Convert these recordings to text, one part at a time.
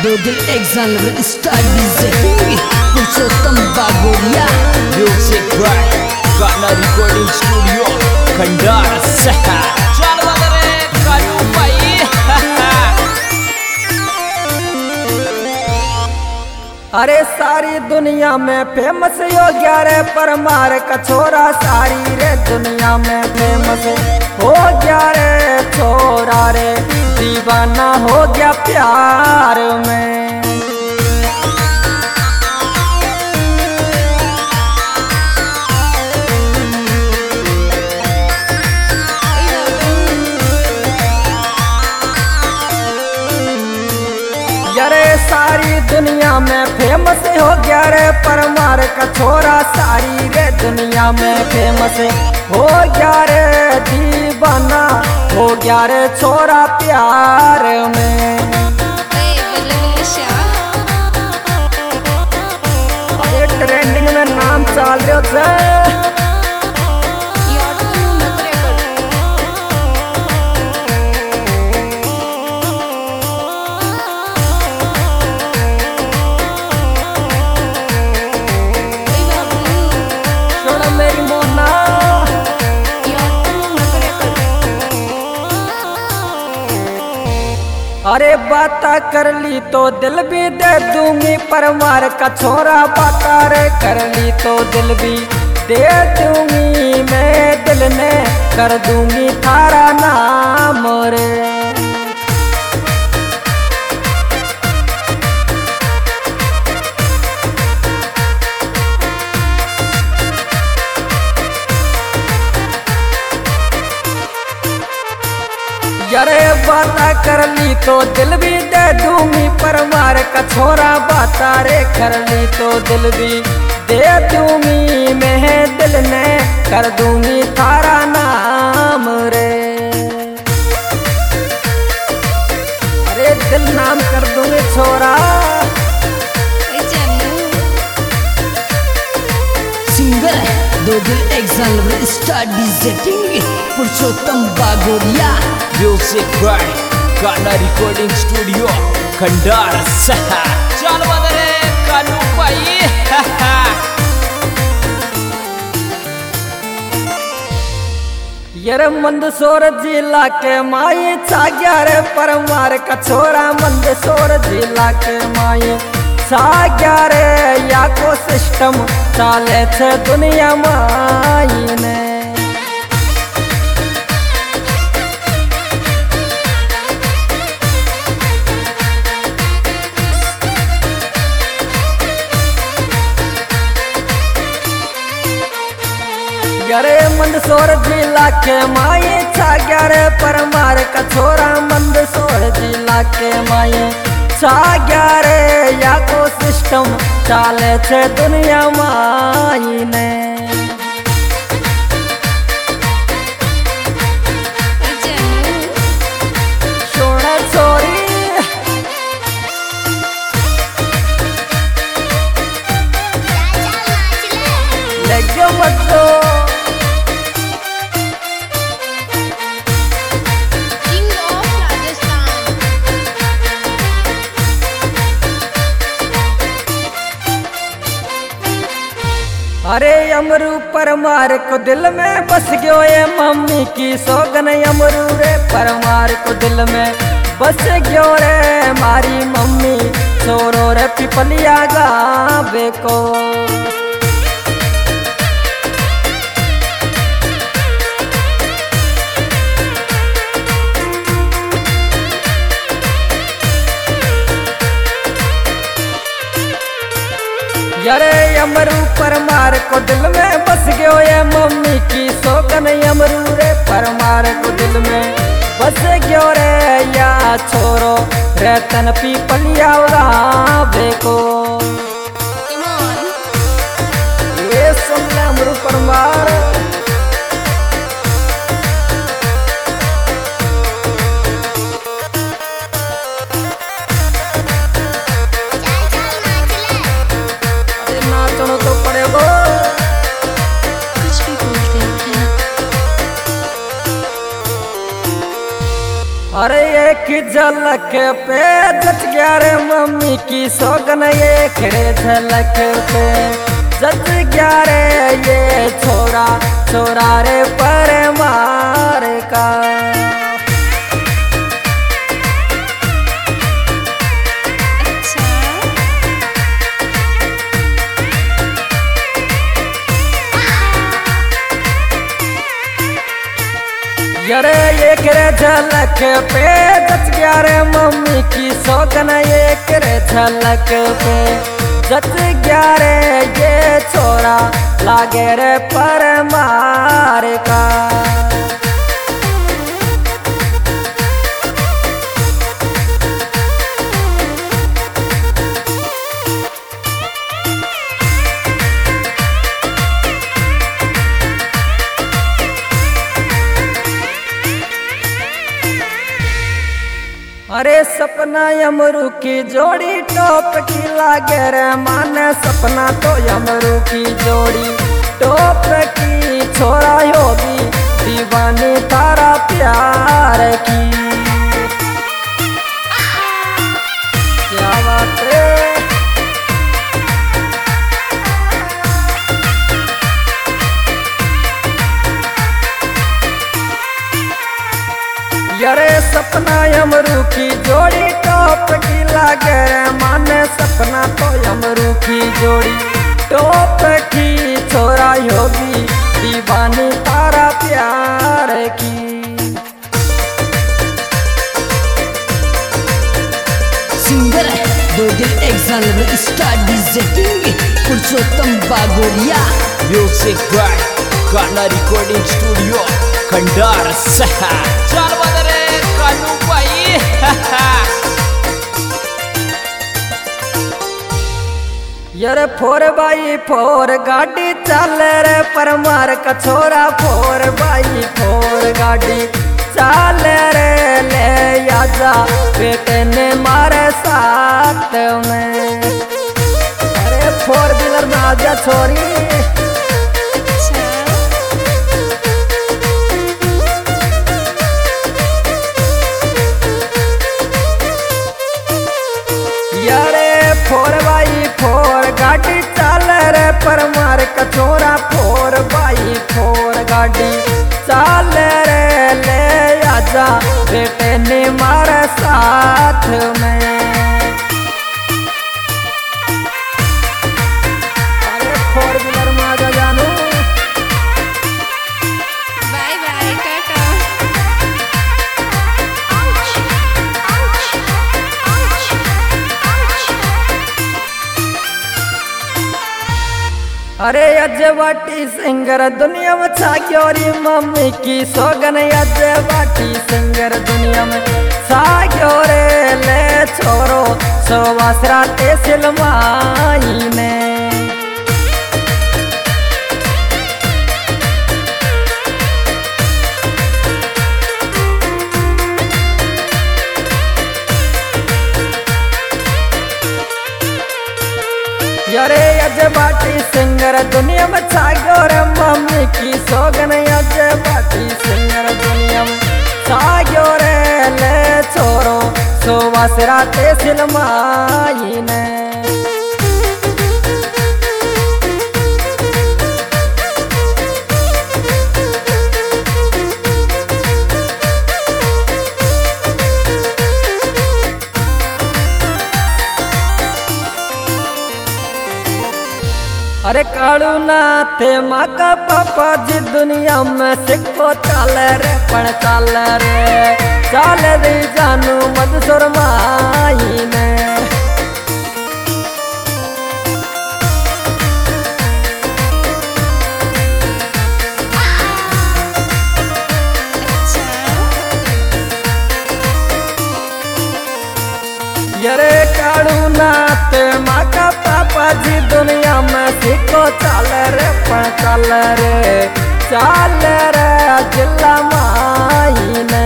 दो दिल एक जान star DJ Purushottam Bagoria music by गाना रिकॉर्डिंग स्टूडियो खंडार सहा चल बदरे कालू भाई। अरे सारी दुनिया में फेमस हो गया रे परमार का छोरा, सारी रे दुनिया में फेमस हो गया रे छोरा रे, दीवाना हो गया प्यार में। यारे सारी दुनिया में फेमस हो गया रे परमार का छोरा, सारी रे दुनिया में फेमस हो गया रे, दीवाना हो गया रे छोरा प्यार में। अरे ट्रेंडिंग में नाम चल रहे थे। अरे बाता कर ली तो दिल भी दे दूंगी परमार का छोरा, बाता रे कर ली तो दिल भी दे दूंगी, मैं दिल में कर दूंगी थारा नाम रे। यारे बाता कर ली तो दिल भी दे दूंगी परमार का छोरा, बाता रे कर ली तो दिल भी दे दूंगी, मैं दिल में कर दूंगी थारा नाम रे। अरे दिल नाम कर दूंगी छोरा। सिंगर दो दिल एक जान star DJ Purushottam Bagoria music by गाना रिकॉर्डिंग स्टूडियो खंडार सहा चल बदरे कालू भाई। यार मंदसौर जिला के माई छाग्या रे परमार का छोरा, मंदसौर जिला के माई छाग्या रे, या को सिस्टम चाले छे दुनिया माई ने। यारे मंदसौर जिला के माई छाग्या रे परमार का छोरा, मंदसौर जिला के माई छाग्या रे, या को सिस्टम चाले छे दुनिया माई ने। सोना छोरी लगे मत अरे अमरू परमार को दिल में बस गयो ये मम्मी की सोगन, अमरू रे परमार को दिल में बस गयो रे मारी मम्मी, छोरो रे पिपलिया गावे को। यारे अमरू परमार को दिल में बस गयो ये मम्मी की सोगन, अमरू रे परमार को दिल में बस गयो रे, या छोरो रे तन पीपलिया गावे को। ये सुन ले अमरू परमार। तो पड़ेगा कुछ भी बोलते हैं। अरे ये एक झलक पे जच गया रे मम्मी की सोगन, एक रे झलक पे जच गया रे ये छोरा छोरा रे परमार का। यरे एक रे झलक पे जच गया रे मम्मी की सोगन, एक रे झलक पे जच गया रे ये छोरा लागे रे परमार का। अरे सपना यमरू की जोड़ी टॉप की लागे रे माने, सपना तो यमरू की जोड़ी टॉप की छोरा होगी दीवानी तारा प्यार की। क्या बात है। यरे सपना यमरू की जोड़ी टॉप की लागे रे माने, सपना तो यमरू की जोड़ी टॉप की छोरा होगी दीवानी तारा प्यार की। सिंगर दो दिल एक साल star DJ king Purushottam Bagoria. Music by गाना रिकॉर्डिंग स्टूडियो खंडार सहा। चल बदरे कानू पाई। यार 4x4 गाड़ी चल रे परमार का छोरा, 4x4 गाड़ी चल रे ले आजा बेटे ने मारे साथ में। अरे 4 व्हीलर में आजा छोरी। यारे 4x4 गाड़ी चल रे परमार का छोरा, 4x4 गाड़ी चल रे ले आजा बेटे ने मारे साथ में। अरे 4 व्हीलर में आजा जानू। Bye bye tata. अरे अजवाटी सिंगर दुनिया में छाग्योरी मम्मी की सोगन, अजवाटी सिंगर दुनिया में छाग्योरे ले छोरो सोवासरा ते सिलमाई ने। यारे अजबाटी सिंगर दुनिया में छाग्यो रे मम्मी की सोगन, अजबाटी सिंगर दुनिया में छाग्यो रे ले छोरो सोवासरा ते सिलमाई ने। अरे कालू नाथे माँ का पापा जी दुनिया में सिक्को चाल रे पण चाल रे चाल रे जानू मधुसुर माई ने। यरे कालू नाथ माँ का पापा जी दुनिया में सिक्को चाल रे पण चाल रे जिला माई ने।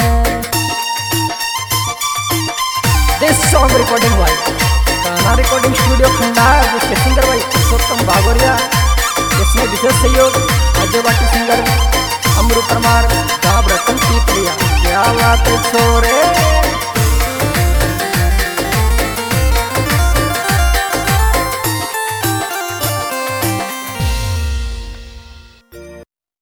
दिस सॉन्ग रिकॉर्डिंग भाई गाना रिकॉर्डिंग स्टूडियो खंडार, जिसके सिंगर भाई पुरुषोत्तम बागोरिया। इसमें विशेष सहयोग अजयवाटी सिंगर अमरू परमार, रतन की प्रिया। क्या बात है छोरे।